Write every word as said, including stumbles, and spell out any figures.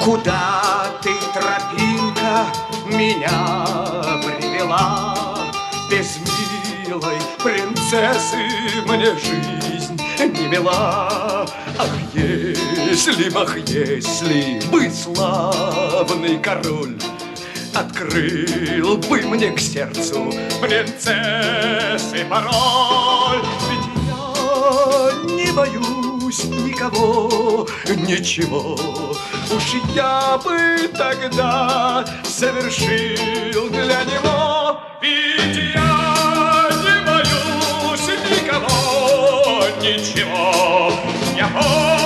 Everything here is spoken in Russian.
Куда ты, тропинка, меня привела? Без милой принцессы мне жизнь не мила. Ах, если б, ах, если бы славный король открыл бы мне к сердцу принцессы пароль. Ведь я не боюсь никого, ничего. Уж я бы тогда совершил для него. Ведь я не боюсь никого, ничего. Я